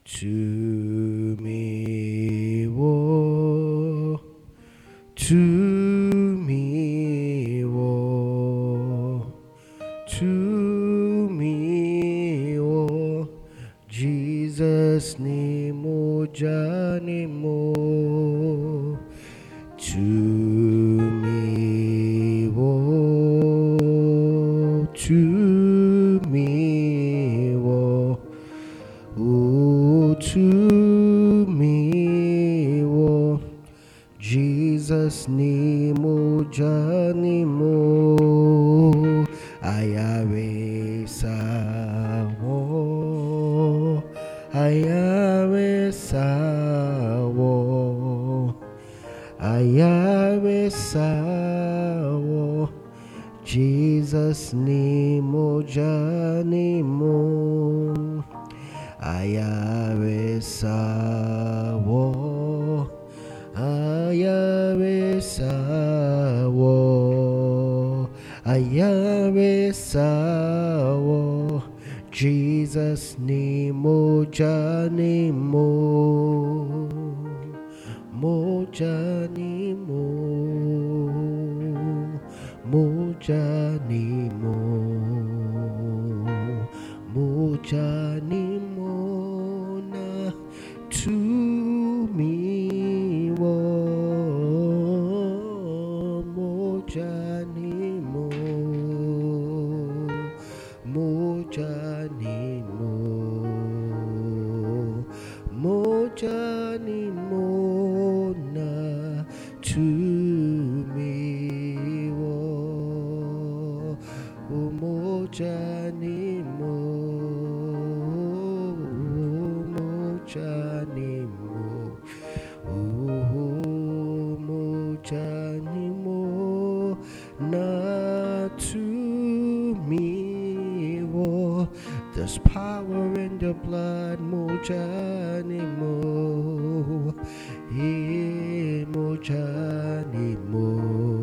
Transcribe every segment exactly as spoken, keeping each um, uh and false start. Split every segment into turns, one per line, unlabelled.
to me, oh, to me, oh, to me, oh, Jesus ni moja ni mo, to me, oh, to me, oh, oh, to me, oh, Jesus ni moja ni mo, ayawe sawo, ayawe sawo, ayawe sawo, Jesus ni moja ni mo, ayawe sawo, ayawe sawo, ayawe sawo, Jesus ni moja ni mo, moja ni mo, moja ni mo, moja ni mo na to me, oh, moja ni mo, moja ni mo, moja ni mo na to me, oh, oh, moja ni mo, moja ni mo, oh, moja ni mo na to me, oh, there's power in the blood, moja ni mo, eh, moja ni mo,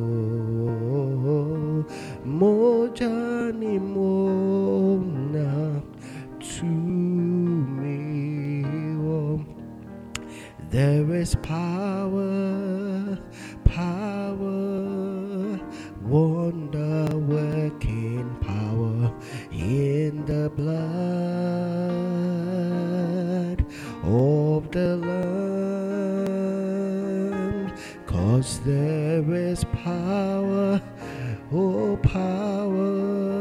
moja ni mo na to me, oh, there is power, power, wonder working power in the blood of the Lamb, 'cause there is power, oh power,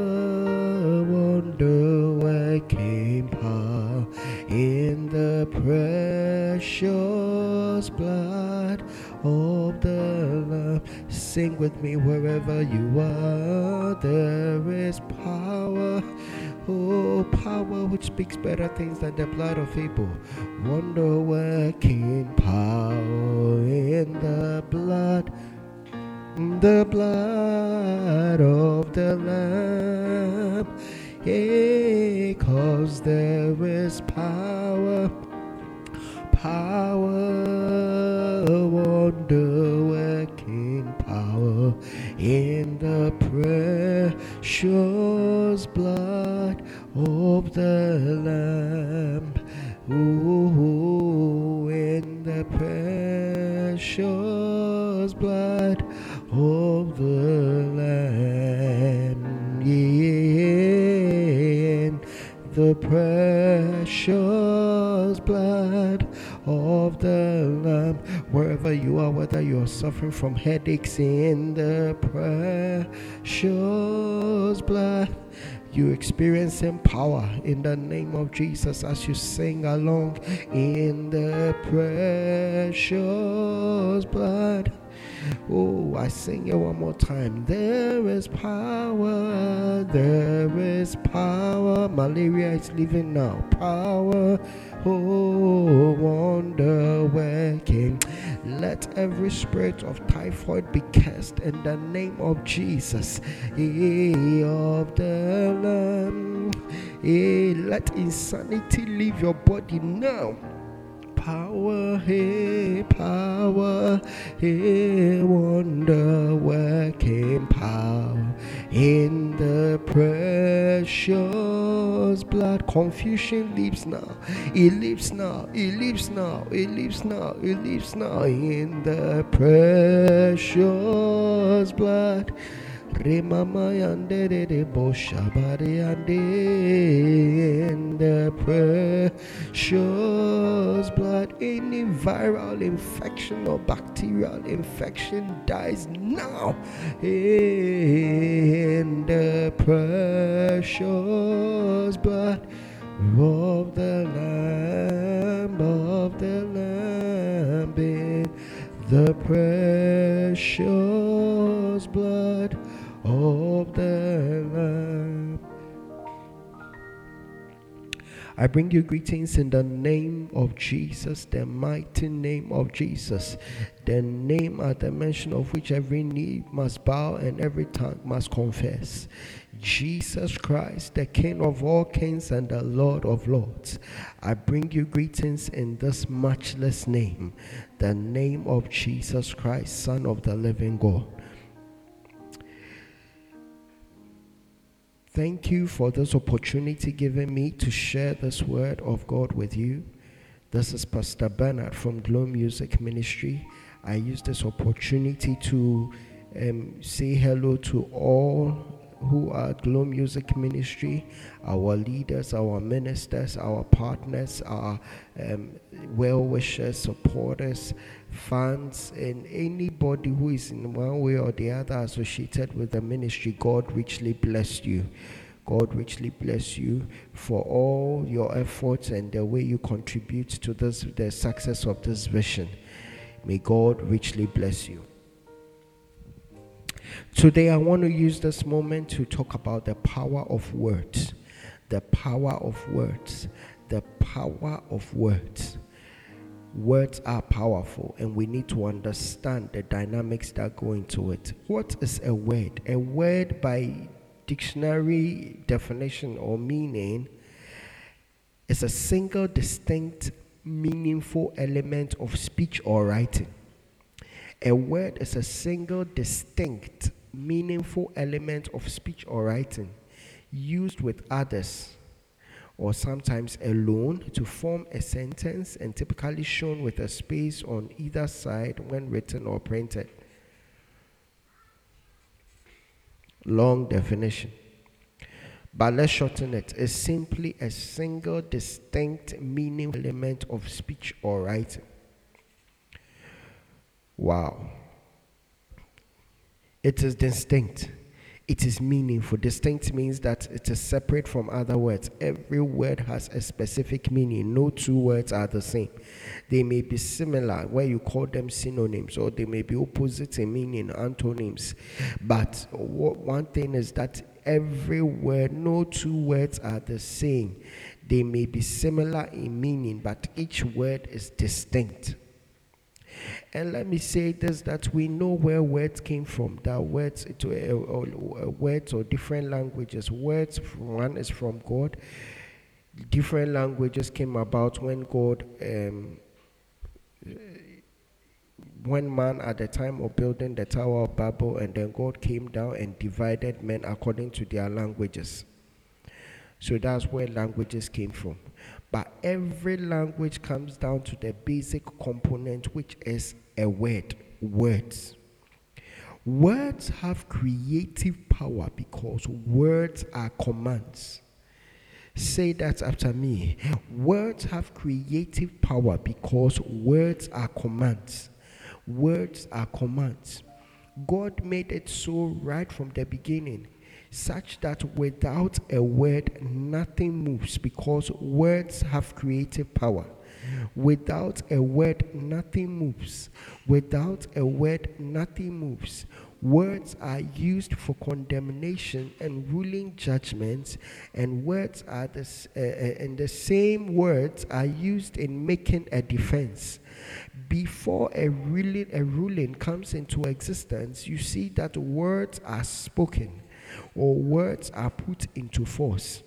wonder working power in the precious blood of the Lamb. Sing with me wherever you are. There is power, oh power which speaks better things than the blood of Abel. Wonder working power in the blood, the blood of the Lamb. Yeah, 'cause there is power, power, wonder working power in the precious blood of the Lamb. Ooh, in the precious blood of the Lamb. In the precious blood of the Lamb. Wherever you are, whether you are suffering from headaches, in the precious blood, you experiencing power in the name of Jesus as you sing along. In the precious blood. Oh, I sing it one more time. There is power, there is power. Malaria is leaving now. Power, oh, wonder working. Let every spirit of typhoid be cast in the name of Jesus. Eh, of the Lamb. Eh, let insanity leave your body now. Power, hey, power, hey, wonder working power in the precious blood. Confusion leaves now. It leaves now. It leaves now. It leaves now. It leaves now. In the precious blood. Remama yande de de boshabari yande, in the precious blood. Any viral infection or bacterial infection dies now in the precious blood of the Lamb, of the Lamb, in the precious blood of the Lamb. I bring you greetings in the name of Jesus, the mighty name of Jesus, the name at the mention of which every knee must bow and every tongue must confess. Jesus Christ, the King of all kings and the Lord of lords. I bring you greetings in this matchless name, the name of Jesus Christ, Son of the living God. Thank you for this opportunity given me to share this word of God with you. This is Pastor Bernard from Glow Music Ministry. I use this opportunity to um, say hello to all who are Glow Music Ministry, our leaders, our ministers, our partners, our um, well-wishers, supporters, fans, and anybody who is in one way or the other associated with the ministry. God richly bless you. God richly bless you for all your efforts and the way you contribute to this, the success of this vision. May God richly bless you. Today I want to use this moment to talk about the power of words. The power of words. The power of words. Words are powerful, and we need to understand the dynamics that go into it. What is a word? A word, by dictionary definition or meaning, is a single, distinct, meaningful element of speech or writing. A word is a single, distinct, meaningful element of speech or writing used with others or sometimes alone to form a sentence, and typically shown with a space on either side when written or printed. Long definition. But let's shorten it. It's simply a single, distinct, meaningful element of speech or writing. Wow. It is distinct. It is meaningful. Distinct means that it is separate from other words. Every word has a specific meaning. No two words are the same. They may be similar, where you call them synonyms, or they may be opposite in meaning, antonyms. But one thing is that every word, no two words are the same. They may be similar in meaning, but each word is distinct. And let me say this, that we know where words came from. That words, to, uh, uh, words or different languages. Words, one is from God. Different languages came about when God, um, when man at the time of building the Tower of Babel, and then God came down and divided men according to their languages. So that's where languages came from. But every language comes down to the basic component, which is a word. Words. Words have creative power because words are commands. Say that after me. Words have creative power because words are commands. Words are commands. God made it so right from the beginning, such that without a word, nothing moves, because words have creative power. Without a word, nothing moves. Without a word, nothing moves. Words are used for condemnation and ruling judgments, and words are the uh, and the same words are used in making a defense. Before a ruling a ruling comes into existence, you see that words are spoken, or words are put into force.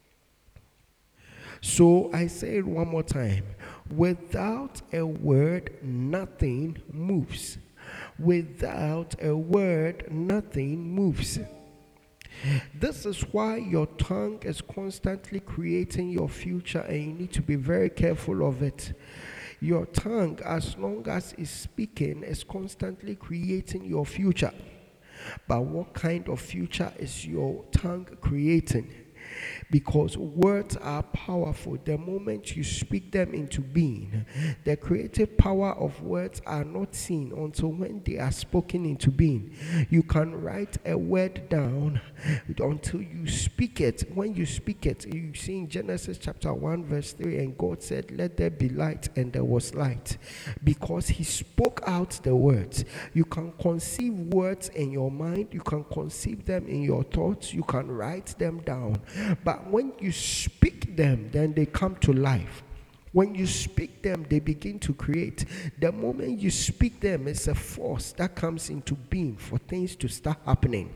So I say it one more time. Without a word, nothing moves. Without a word, nothing moves. This is why your tongue is constantly creating your future, and you need to be very careful of it. Your tongue, as long as it's speaking, is constantly creating your future. But what kind of future is your tongue creating? Because words are powerful. The moment you speak them into being, the creative power of words are not seen until when they are spoken into being. You can write a word down until you speak it. When you speak it, you see in Genesis chapter one verse three, and God said, let there be light, and there was light. Because he spoke out the words. You can conceive words in your mind. You can conceive them in your thoughts. You can write them down. But when you speak them, then they come to life. When you speak them, they begin to create. The moment you speak them, it's a force that comes into being for things to start happening.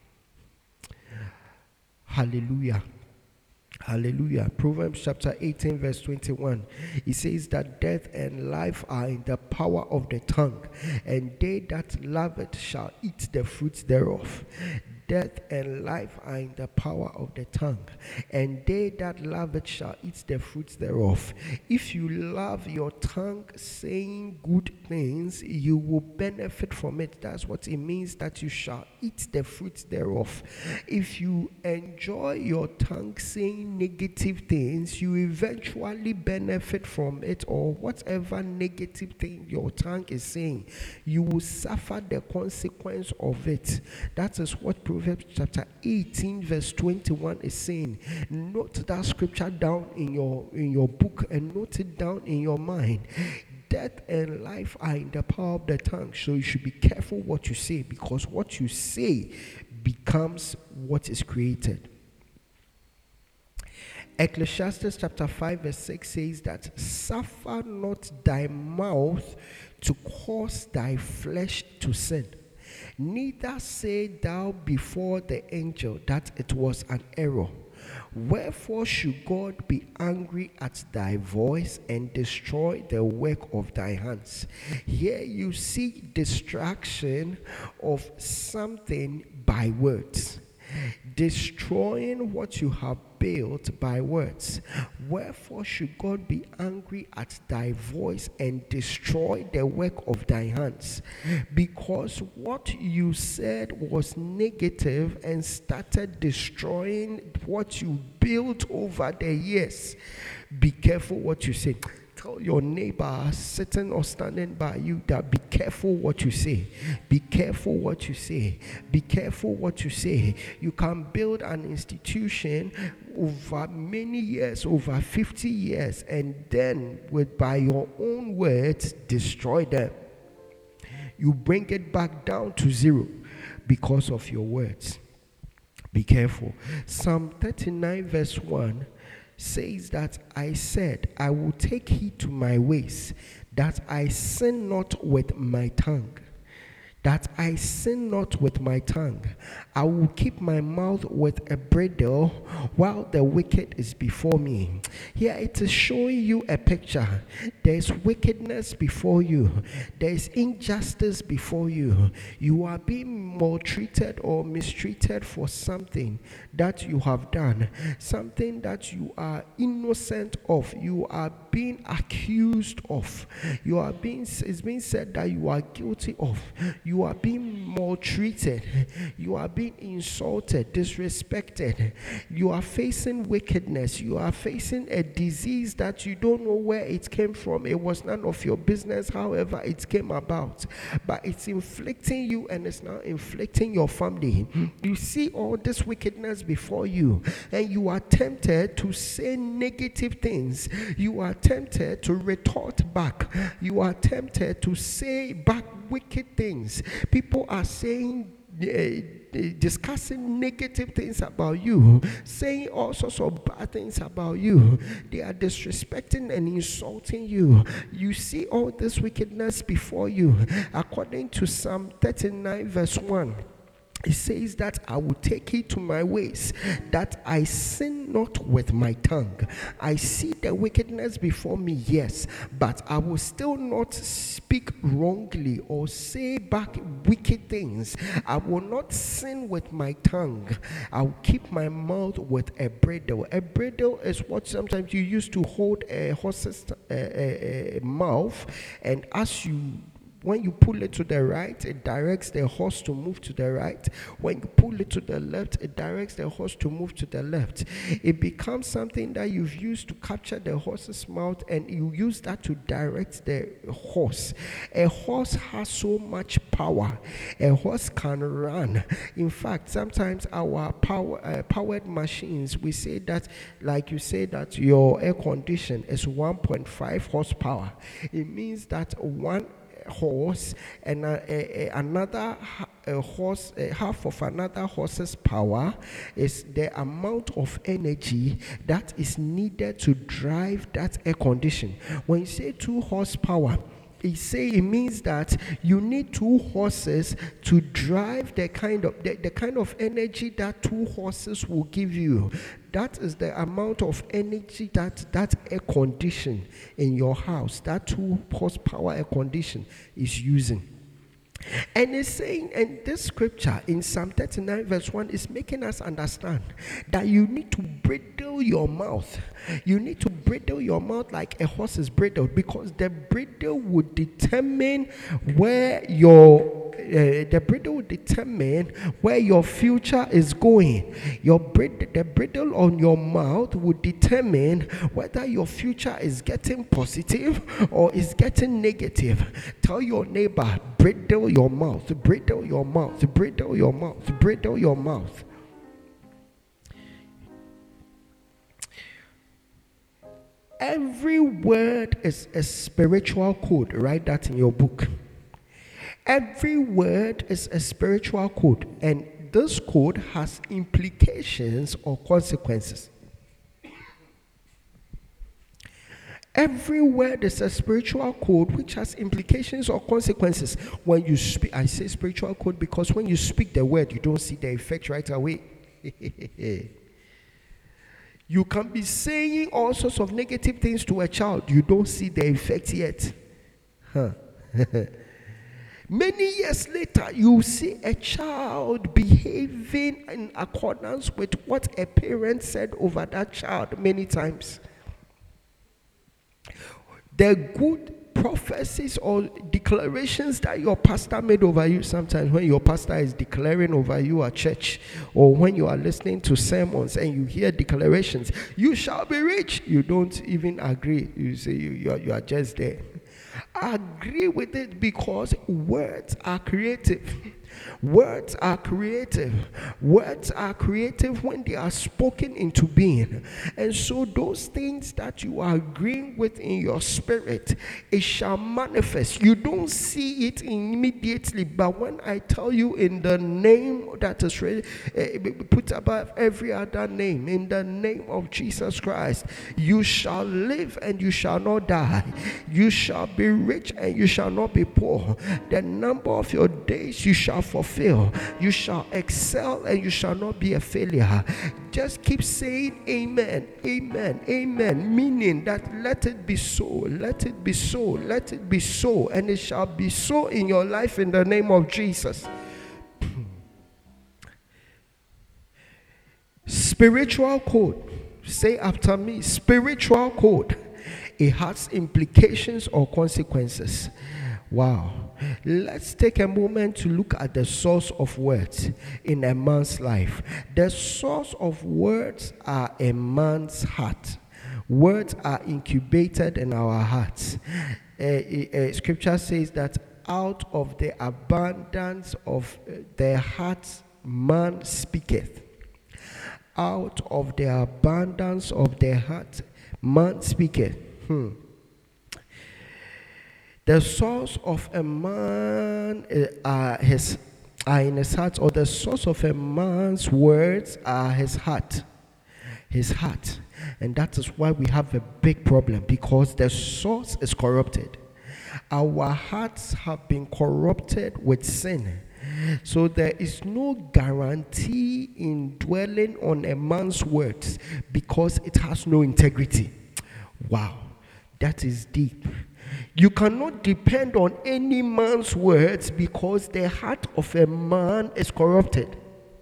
Hallelujah. Hallelujah. Proverbs chapter eighteen verse twenty-one. It says that death and life are in the power of the tongue, and they that love it shall eat the fruits thereof. Death and life are in the power of the tongue, and they that love it shall eat the fruits thereof. If you love your tongue saying good things, you will benefit from it. That's what it means, that you shall eat the fruits thereof. If you enjoy your tongue saying negative things, you eventually benefit from it, or whatever negative thing your tongue is saying, you will suffer the consequence of it. That is what Proverbs chapter eighteen verse twenty-one is saying. Note that scripture down in your in your book, and note it down in your mind. Death and life are in the power of the tongue, so you should be careful what you say, because what you say becomes what is created. Ecclesiastes chapter five verse six says that suffer not thy mouth to cause thy flesh to sin. Neither say thou before the angel that it was an error. Wherefore should God be angry at thy voice and destroy the work of thy hands? Here you see distraction of something by words. Destroying what you have built by words. Wherefore should God be angry at thy voice and destroy the work of thy hands? Because what you said was negative and started destroying what you built over the years. Be careful what you say. Tell your neighbor sitting or standing by you that be careful what you say. Be careful what you say. Be careful what you say. You can build an institution over many years, over fifty years, and then with by your own words destroy them. You bring it back down to zero because of your words. Be careful. Psalm thirty-nine verse one says that I said, I will take heed to my ways, that I sin not with my tongue. That I sin not with my tongue. I will keep my mouth with a bridle while the wicked is before me. Here it is showing you a picture. There is wickedness before you. There is injustice before you. You are being maltreated or mistreated for something that you have done. Something that you are innocent of. You are being accused of. You are being, it's being said that you are guilty of. You are being maltreated. You are being insulted, disrespected. You are facing wickedness. You are facing a disease that you don't know where it came from. It was none of your business, however it came about. But it's inflicting you, and it's now inflicting your family. You see all this wickedness before you, and you are tempted to say negative things. You are tempted to retort back. You are tempted to say back wicked things. People are saying, uh, discussing negative things about you, saying all sorts of bad things about you. They are disrespecting and insulting you. You see all this wickedness before you. According to Psalm thirty-nine verse one, It says that I will take it to my ways, that I sin not with my tongue. I see the wickedness before me, yes, but I will still not speak wrongly or say back wicked things. I will not sin with my tongue. I will keep my mouth with a bridle. A bridle is what sometimes you use to hold a horse's uh, uh, uh, mouth, and as you when you pull it to the right, it directs the horse to move to the right. When you pull it to the left, it directs the horse to move to the left. It becomes something that you've used to capture the horse's mouth, and you use that to direct the horse. A horse has so much power. A horse can run. In fact, sometimes our power, uh, powered machines, we say that, like you say that your air condition is one point five horsepower. It means that one horse and uh, a, a, another a horse, a half of another horse's power is the amount of energy that is needed to drive that air condition. When you say two horsepower, it say it means that you need two horses to drive the kind of the, the kind of energy that two horses will give you. That is the amount of energy that that air condition in your house, that two horsepower air condition is using. And it's saying, and this scripture in Psalm thirty-nine verse one is making us understand that you need to bridle your mouth. You need to bridle your mouth like a horse is bridled, because the bridle would determine where your uh, the bridle will determine where your future is going. Your bridle, the bridle on your mouth would determine whether your future is getting positive or is getting negative. Tell your neighbor, bridle your mouth, bridle your mouth, bridle your mouth, bridle your mouth. Every word is a spiritual code. Write that in your book. Every word is a spiritual code, and this code has implications or consequences. Every word is a spiritual code which has implications or consequences. When you speak, I say spiritual code because when you speak the word, you don't see the effect right away. You can be saying all sorts of negative things to a child. You don't see the effect yet. Huh. Many years later, you see a child behaving in accordance with what a parent said over that child many times. The good prophecies or declarations that your pastor made over you, sometimes when your pastor is declaring over you at church, or when you are listening to sermons and you hear declarations, you shall be rich. You don't even agree. You say you, you, are, you are just there. Agree with it because words are creative. Words are creative. Words are creative when they are spoken into being. And so those things that you are agreeing with in your spirit, it shall manifest. You don't see it immediately, but when I tell you in the name that is ready, uh, put above every other name, in the name of Jesus Christ, you shall live and you shall not die. You shall be rich and you shall not be poor. The number of your days you shall fulfill. You shall excel and you shall not be a failure. Just keep saying amen, amen, amen, meaning that let it be so, let it be so, let it be so, and it shall be so in your life in the name of Jesus. Spiritual code. Say after me, spiritual code. It has implications or consequences. Wow. Let's take a moment to look at the source of words in a man's life. The source of words are a man's heart. Words are incubated in our hearts. Uh, uh, scripture says that out of the abundance of the heart man speaketh. Out of the abundance of the heart man speaketh. Hmm. The source of a man uh, are his are in his heart, or the source of a man's words are his heart. His heart. And that is why we have a big problem, because the source is corrupted. Our hearts have been corrupted with sin. So there is no guarantee in dwelling on a man's words because it has no integrity. Wow, that is deep. You cannot depend on any man's words because the heart of a man is corrupted.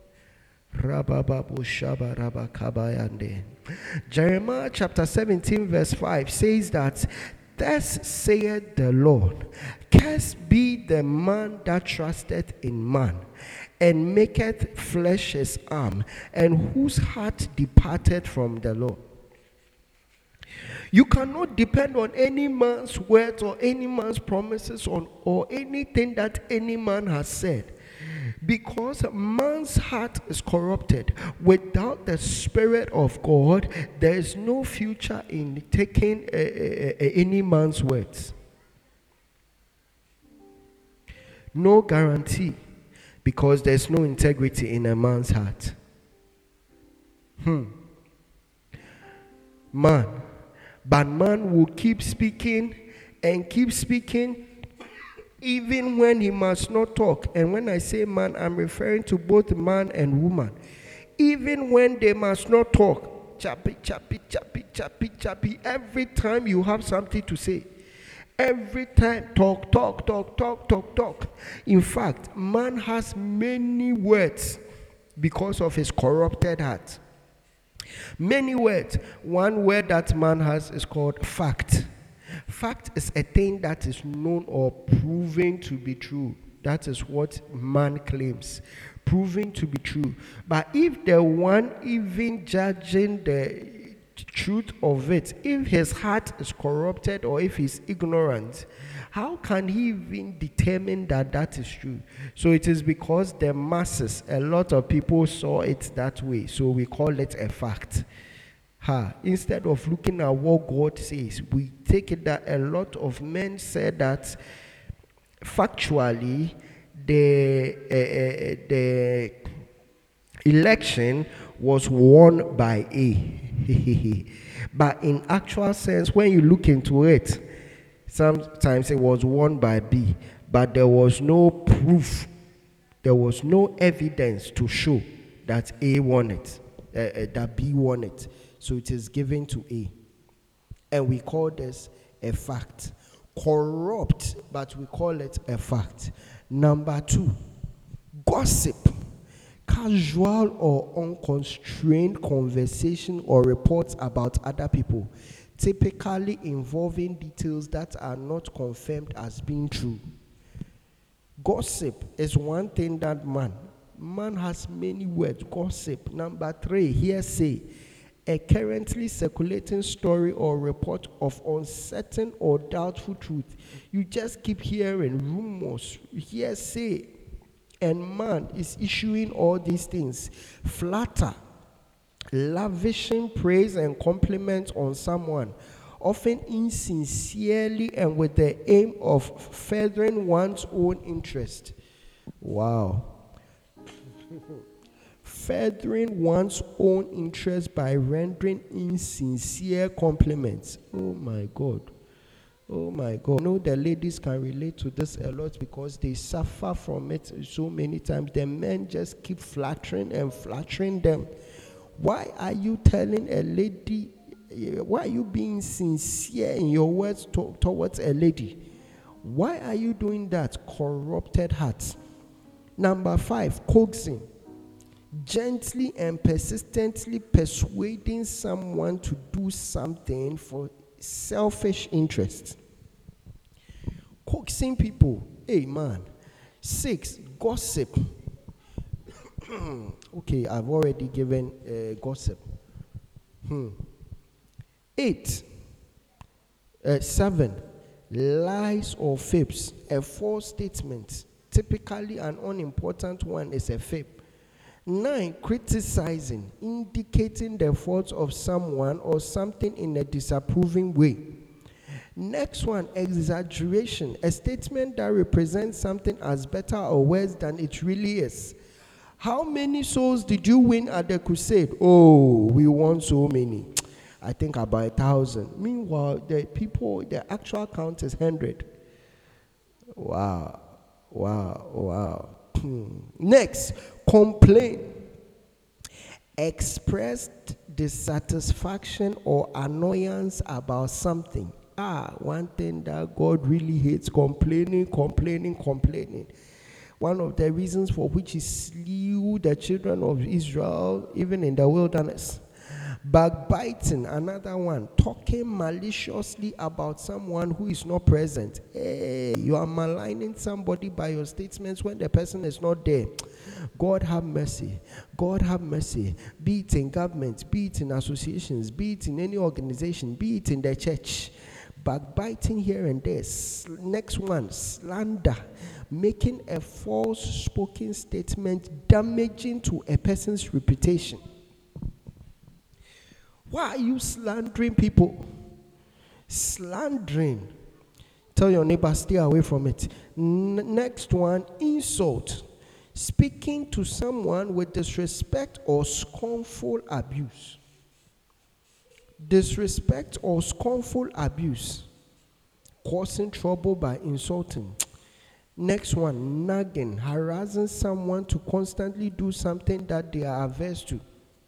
Jeremiah chapter seventeen verse five says that, thus saith the Lord, cursed be the man that trusteth in man, and maketh flesh his arm, and whose heart departed from the Lord. You cannot depend on any man's words or any man's promises on, or anything that any man has said, because man's heart is corrupted. Without the Spirit of God, there is no future in taking uh, uh, uh, any man's words. No guarantee, because there's no integrity in a man's heart. Hmm. Man. But man will keep speaking and keep speaking even when he must not talk. And when I say man, I'm referring to both man and woman. Even when they must not talk. Chappy, chappy, chappy, chappy, chappy. Every time you have something to say. Every time, talk, talk, talk, talk, talk, talk. In fact, man has many words because of his corrupted heart. Many words. One word that man has is called fact. Fact is a thing that is known or proven to be true. That is what man claims. Proven to be true. But if the one even judging the truth of it, if his heart is corrupted or if he's ignorant, how can he even determine that that is true? So it is because the masses, a lot of people saw it that way. So we call it a fact. Ha. Instead of looking at what God says, we take it that a lot of men said that factually the uh, uh, the election was won by A. But in actual sense, when you look into it, sometimes it was won by B, but there was no proof, there was no evidence to show that A won it, uh, uh, that B won it. So it is given to A. And we call this a fact. Corrupt, but we call it a fact. Number two, gossip. Casual or unconstrained conversation or reports about other people, typically involving details that are not confirmed as being true. Gossip is one thing that man, man has many words. Gossip. Number three, hearsay. A currently circulating story or report of uncertain or doubtful truth. You just keep hearing rumors, hearsay, and man is issuing all these things. Flatter, lavishing praise and compliments on someone, often insincerely and with the aim of furthering one's own interest. Wow. Furthering one's own interest by rendering insincere compliments. Oh my God. Oh my God. I know the ladies can relate to this a lot because they suffer from it so many times. The men just keep flattering and flattering them. Why are you telling a lady, why are you being sincere in your words to, towards a lady? Why are you doing that? Corrupted hearts. Number five, coaxing. Gently and persistently persuading someone to do something for selfish interest. Coaxing people. Hey, man. Six, gossip. Okay, I've already given uh, gossip. Hmm. Eight. Uh, seven, lies or fibs. A false statement. Typically, an unimportant one is a fib. Nine, criticizing, indicating the faults of someone or something in a disapproving way. Next one, exaggeration, a statement that represents something as better or worse than it really is. How many souls did you win at the crusade? Oh, we won so many. I think about a thousand. Meanwhile, the people, the actual count is hundred. Wow, wow, wow. Next, complain. Expressed dissatisfaction or annoyance about something. Ah, one thing that God really hates: complaining, complaining, complaining. One of the reasons for which he slew the children of Israel, even in the wilderness. Backbiting, another one. Talking maliciously about someone who is not present. Hey, you are maligning somebody by your statements when the person is not there. God have mercy. God have mercy. Be it in government, be it in associations, be it in any organization, be it in the church. Backbiting here and there. Next one, slander. Making a false spoken statement damaging to a person's reputation. Why are you slandering people? Slandering. Tell your neighbor, stay away from it. N- next one, insult. Speaking to someone with disrespect or scornful abuse. Disrespect or scornful abuse. Causing trouble by insulting. Next one, nagging. Harassing someone to constantly do something that they are averse to.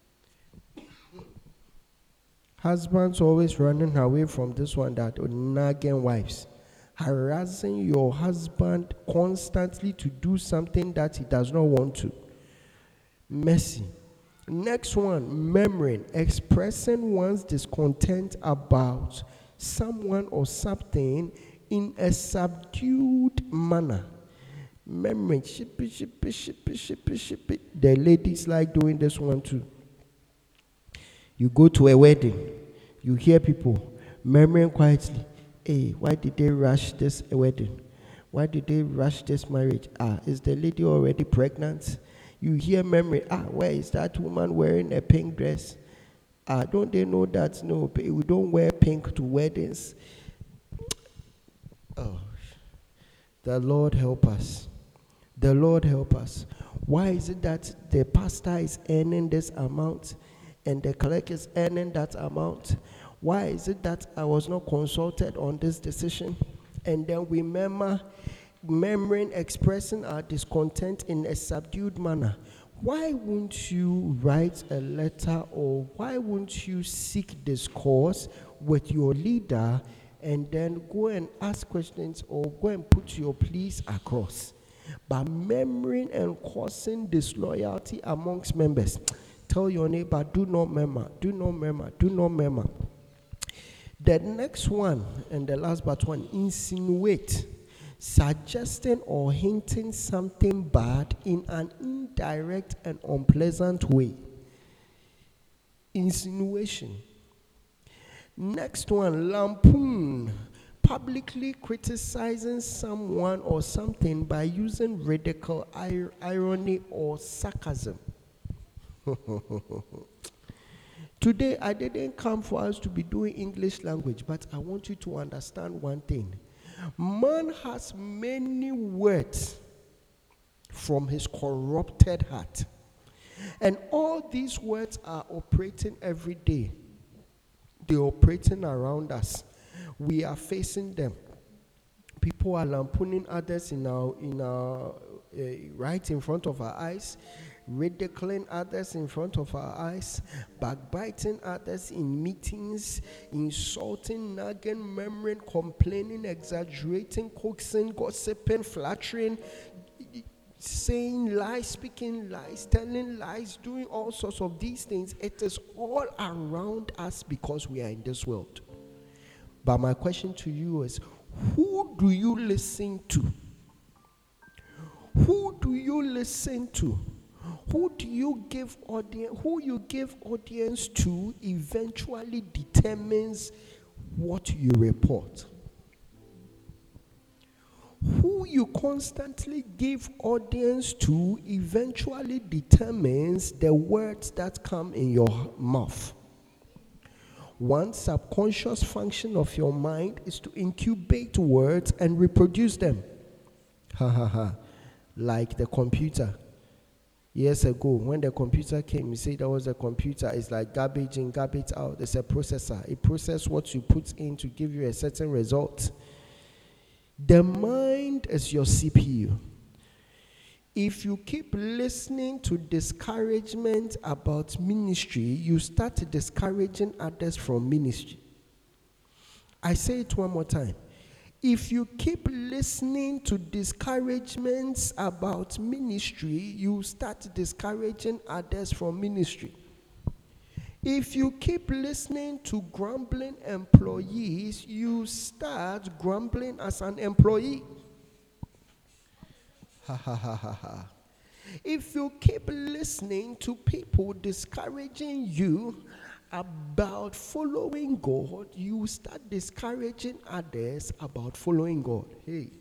Husbands always running away from this one, that nagging wives. Harassing your husband constantly to do something that he does not want to. Mercy. Next one, murmuring. Expressing one's discontent about someone or something in a subdued manner. Murmuring. Shippy, shippy, shippy, shippy, shippy. The ladies like doing this one too. You go to a wedding, you hear people murmuring quietly, hey, why did they rush this wedding? Why did they rush this marriage? Ah, is the lady already pregnant? You hear murmuring, ah, where is that woman wearing a pink dress? Ah, don't they know that, no, we don't wear pink to weddings? Oh, the Lord help us. The Lord help us. Why is it that the pastor is earning this amount and the clerk is earning that amount? Why is it that I was not consulted on this decision? And then we murmur, murmuring, expressing our discontent in a subdued manner. Why won't you write a letter, or why won't you seek discourse with your leader and then go and ask questions or go and put your pleas across? By murmuring and causing disloyalty amongst members. Tell your neighbor, do not murmur, do not murmur, do not murmur. The next one, and the last but one, insinuate. Suggesting or hinting something bad in an indirect and unpleasant way. Insinuation. Next one, lampoon. Publicly criticizing someone or something by using ridicule, ir- irony, or sarcasm. Today, I didn't come for us to be doing English language, but I want you to understand one thing. Man has many words from his corrupted heart. And all these words are operating every day. They're operating around us. We are facing them. People are lampooning others in our, in our, uh, right in front of our eyes, ridiculing others in front of our eyes, backbiting others in meetings, insulting, nagging, murmuring, complaining, exaggerating, coaxing, gossiping, flattering, saying lies, speaking lies, telling lies, doing all sorts of these things. It is all around us because we are in this world. But my question to you is, who do you listen to? Who do you listen to? Who do you give audience? Who you give audience to eventually determines what you report. Who you constantly give audience to eventually determines the words that come in your mouth. One subconscious function of your mind is to incubate words and reproduce them. Ha ha ha. Like the computer. Years ago, when the computer came, you say there was a computer. It's like garbage in, garbage out. It's a processor. It processes what you put in to give you a certain result. The mind is your C P U. If you keep listening to discouragement about ministry, you start discouraging others from ministry. I say it one more time. If you keep listening to discouragements about ministry, you start discouraging others from ministry. If you keep listening to grumbling employees, you start grumbling as an employee. Ha ha ha ha ha. If you keep listening to people discouraging you about following God, you start discouraging others about following God. Hey,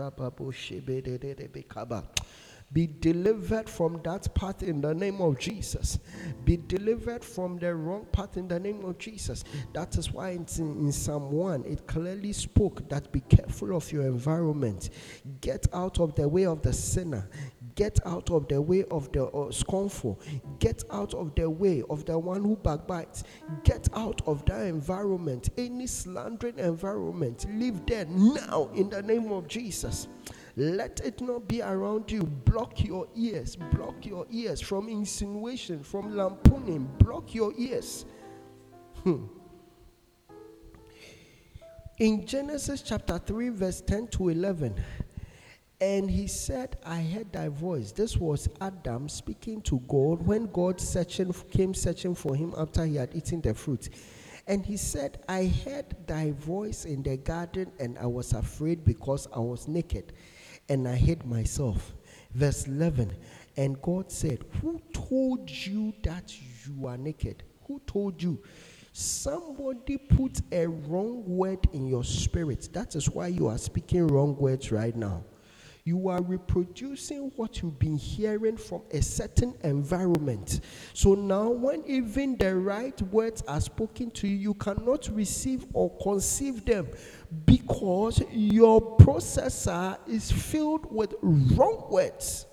be delivered from that path in the name of Jesus. Be delivered from the wrong path in the name of Jesus. That is why it's in, in Psalm one, it clearly spoke that be careful of your environment. Get out of the way of the sinner. Get out of the way of the uh, scornful. Get out of the way of the one who backbites. Get out of that environment. Any slandering environment, leave there now in the name of Jesus. Let it not be around you. Block your ears. Block your ears from insinuation, from lampooning. Block your ears. Hmm. In Genesis chapter three, verse ten to eleven, and he said, I heard thy voice. This was Adam speaking to God when God searching, came searching for him after he had eaten the fruit. And he said, I heard thy voice in the garden, and I was afraid because I was naked, and I hid myself. Verse eleven, and God said, who told you that you are naked? Who told you? Somebody put a wrong word in your spirit. That is why you are speaking wrong words right now. You are reproducing what you've been hearing from a certain environment. So now when even the right words are spoken to you, you cannot receive or conceive them because your processor is filled with wrong words.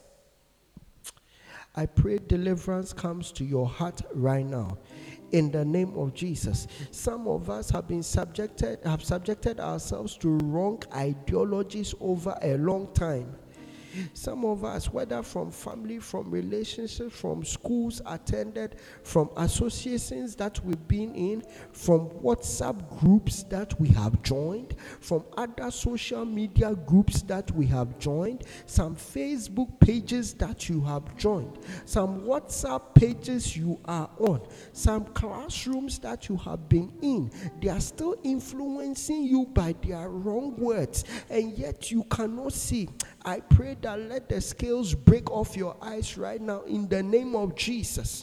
I pray deliverance comes to your heart right now. In the name of Jesus. Some of us have been subjected, have subjected ourselves to wrong ideologies over a long time. Some of us, whether from family, from relationships, from schools attended, from associations that we've been in, from WhatsApp groups that we have joined, from other social media groups that we have joined, some Facebook pages that you have joined, some WhatsApp pages you are on, some classrooms that you have been in. They are still influencing you by their wrong words, and yet you cannot see. I pray that let the scales break off your eyes right now in the name of Jesus.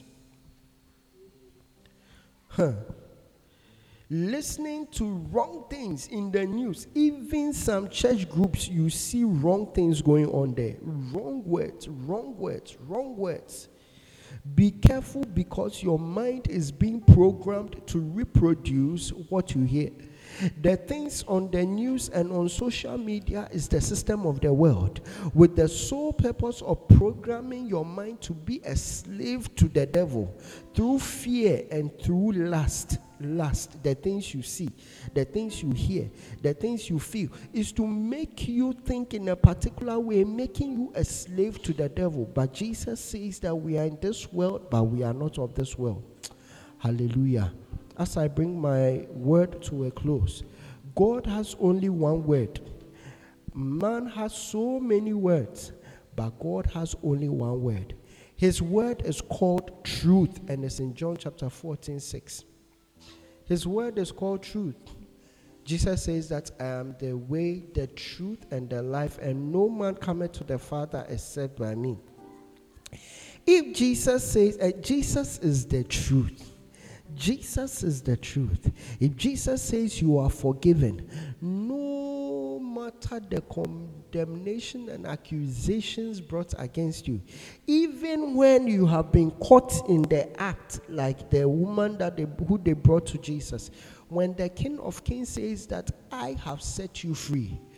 Huh. Listening to wrong things in the news, even some church groups, you see wrong things going on there. Wrong words, wrong words, wrong words. Be careful because your mind is being programmed to reproduce what you hear. The things on the news and on social media is the system of the world, with the sole purpose of programming your mind to be a slave to the devil through fear and through lust. Lust, the things you see, the things you hear, the things you feel, is to make you think in a particular way, making you a slave to the devil. But Jesus says that we are in this world, but we are not of this world. Hallelujah. As I bring my word to a close, God has only one word. Man has so many words, but God has only one word. His word is called truth, and it's in John chapter fourteen, six. His word is called truth. Jesus says that I am the way, the truth, and the life, and no man cometh to the Father except by me. If Jesus says, uh, Jesus is the truth. Jesus is the truth. If Jesus says you are forgiven, no matter the condemnation and accusations brought against you, even when you have been caught in the act, like the woman that they, who they brought to Jesus, when the King of Kings says that I have set you free,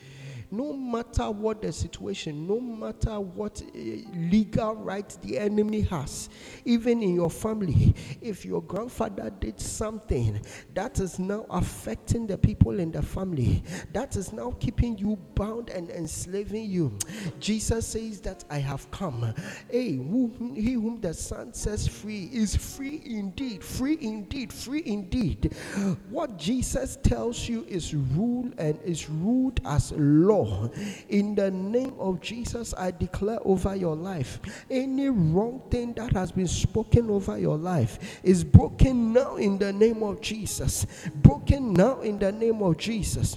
No matter what the situation, no matter what uh, legal rights the enemy has, even in your family, if your grandfather did something that is now affecting the people in the family, that is now keeping you bound and enslaving you, Jesus says that I have come. Hey, who, he whom the Son sets free is free indeed, free indeed, free indeed. What Jesus tells you is rule and is ruled as law. In the name of Jesus, I declare over your life, any wrong thing that has been spoken over your life is broken now in the name of Jesus. Broken now in the name of Jesus.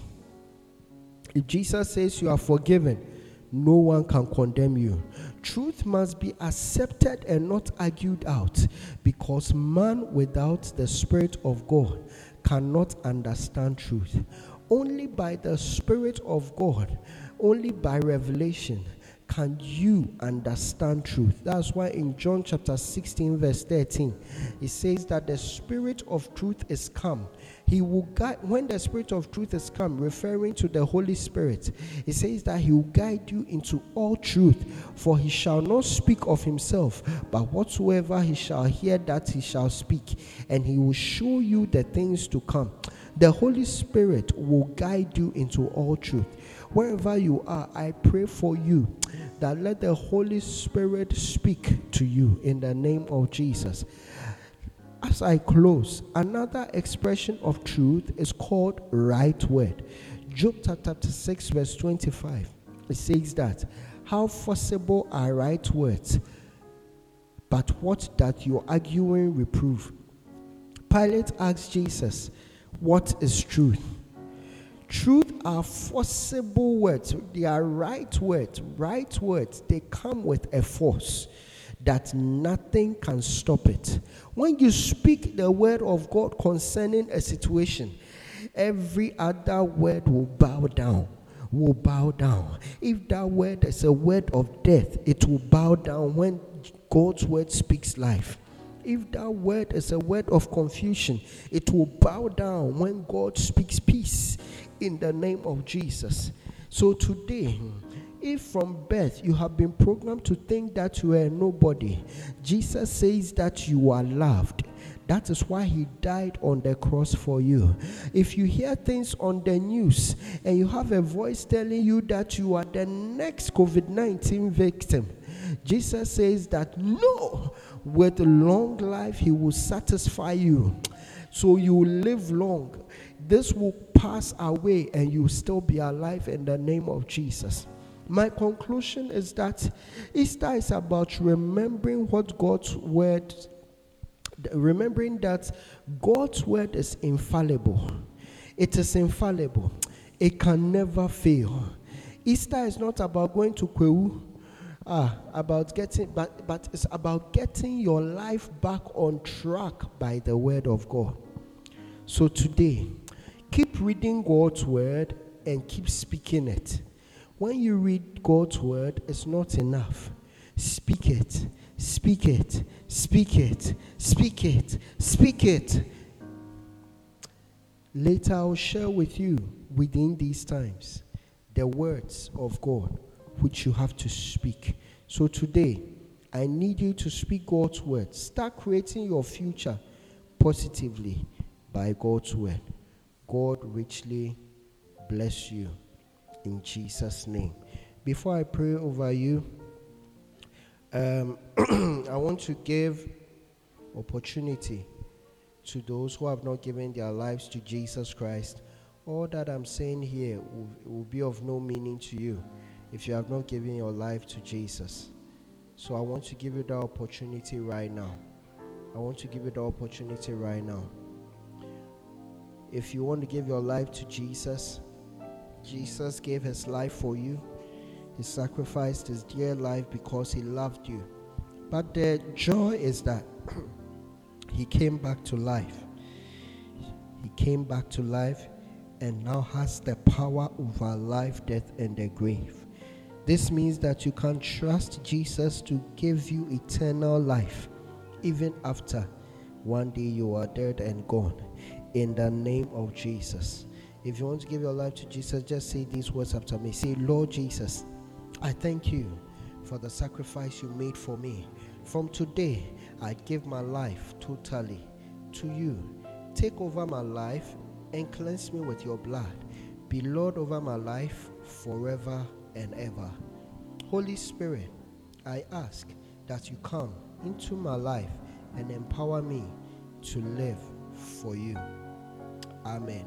If Jesus says you are forgiven, no one can condemn you. Truth must be accepted and not argued out, because man without the Spirit of God cannot understand truth. Only by the Spirit of God, only by revelation, can you understand truth. That's why in John chapter sixteen verse thirteen, it says that the Spirit of truth is come. He will guide, when the Spirit of truth is come, referring to the Holy Spirit, it says that he will guide you into all truth, for he shall not speak of himself, but whatsoever he shall hear, that he shall speak, and he will show you the things to come. The Holy Spirit will guide you into all truth. Wherever you are, I pray for you that let the Holy Spirit speak to you in the name of Jesus. As I close, another expression of truth is called right word. Job chapter six verse twenty-five, it says that, how forcible are right words, but what that your arguing reprove. Pilate asked Jesus, what is truth? Truth are forcible words. They are right words. Right words, they come with a force that nothing can stop it. When you speak the word of God concerning a situation, every other word will bow down. Will bow down. If that word is a word of death, it will bow down when God's word speaks life. If that word is a word of confusion, it will bow down when God speaks peace in the name of Jesus. So today, if from birth you have been programmed to think that you are nobody, Jesus says that you are loved. That is why he died on the cross for you. If you hear things on the news and you have a voice telling you that you are the next covid nineteen victim, Jesus says that no, with long life he will satisfy you. So you will live long. This will pass away and you will still be alive in the name of Jesus. My conclusion is that Easter is about remembering what God's word, remembering that God's word is infallible. It is infallible. It can never fail. Easter is not about going to Kwewu, ah, about getting, but, but it's about getting your life back on track by the word of God. So today, keep reading God's word and keep speaking it. When you read God's word, it's not enough. Speak it, speak it, speak it, speak it, speak it. Later I'll share with you within these times the words of God which you have to speak. So today, I need you to speak God's word. Start creating your future positively by God's word. God richly bless you in Jesus' name. Before I pray over you, um, I want to give opportunity to those who have not given their lives to Jesus Christ. All that I'm saying here will, will be of no meaning to you if you have not given your life to Jesus. So I want to give you the opportunity right now. I want to give you the opportunity right now. If you want to give your life to Jesus, Jesus gave his life for you. He sacrificed his dear life because he loved you. But the joy is that he came back to life. He came back to life and now has the power over life, death, and the grave. This means that you can trust Jesus to give you eternal life, even after one day you are dead and gone. In the name of Jesus. If you want to give your life to Jesus, just say these words after me. Say, Lord Jesus, I thank you for the sacrifice you made for me. From today, I give my life totally to you. Take over my life and cleanse me with your blood. Be Lord over my life forever and ever. Holy Spirit, I ask that you come into my life and empower me to live for you. Amen.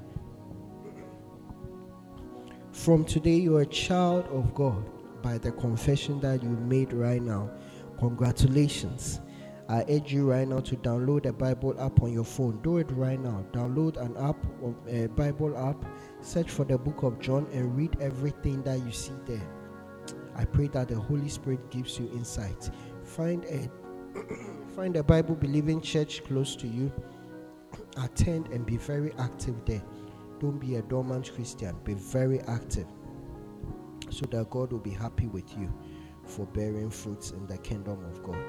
From today, you're a child of God by the confession that you made right now. Congratulations. I urge you right now to download a Bible app on your phone. Do it right now. Download an app, a Bible app, search for the book of John and read everything that you see there. I pray that the Holy Spirit gives you insight. Find a find a Bible believing church close to you. Attend and be very active there. Don't be a dormant Christian. Be very active so that God will be happy with you for bearing fruits in the kingdom of God.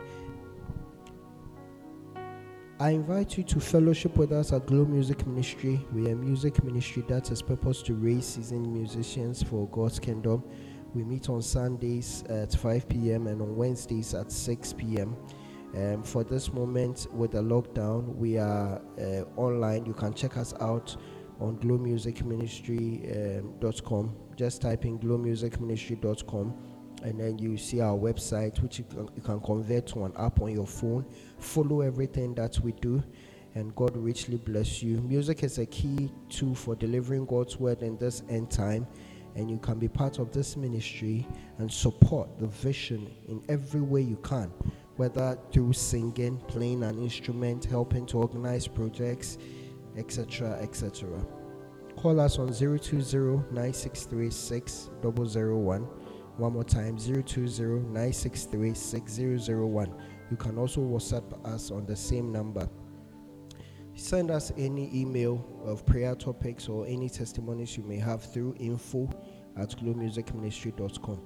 I invite you to fellowship with us at Glow Music Ministry. We are a music ministry that is purposed to raise seasoned musicians for God's kingdom. We meet on Sundays at five p.m. and on Wednesdays at six p.m. Um, for this moment with the lockdown, we are uh, online. You can check us out on glow music ministry dot com. Um, Just type in glow music ministry dot com and then you see our website, which you can, you can convert to an app on your phone. Follow everything that we do, and God richly bless you. Music is a key tool for delivering God's word in this end time, and you can be part of this ministry and support the vision in every way you can, whether through singing, playing an instrument, helping to organize projects, et cetera, et cetera. Call us on zero two zero, nine six three, six zero zero one. One more time, zero two zero, nine six three, six zero zero one. You can also WhatsApp us on the same number. Send us any email of prayer topics or any testimonies you may have through info at glow music ministry dot com.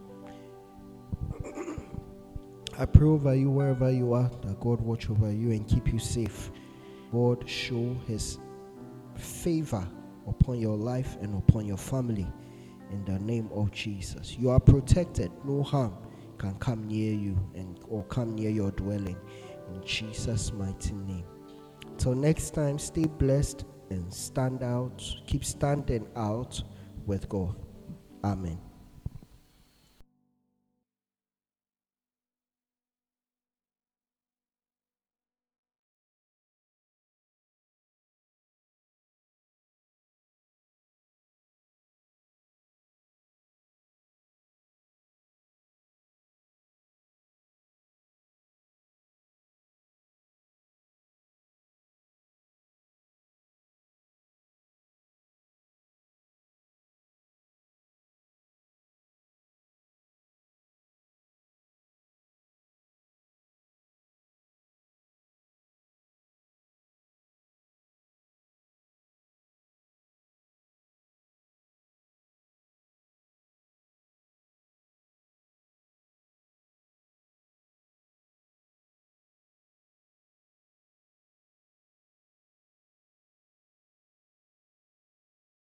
I pray over you wherever you are, that God watch over you and keep you safe. God show his favor upon your life and upon your family in the name of Jesus. You are protected. No harm can come near you and or come near your dwelling in Jesus' mighty name. Till next time, stay blessed and stand out. Keep standing out with God. Amen.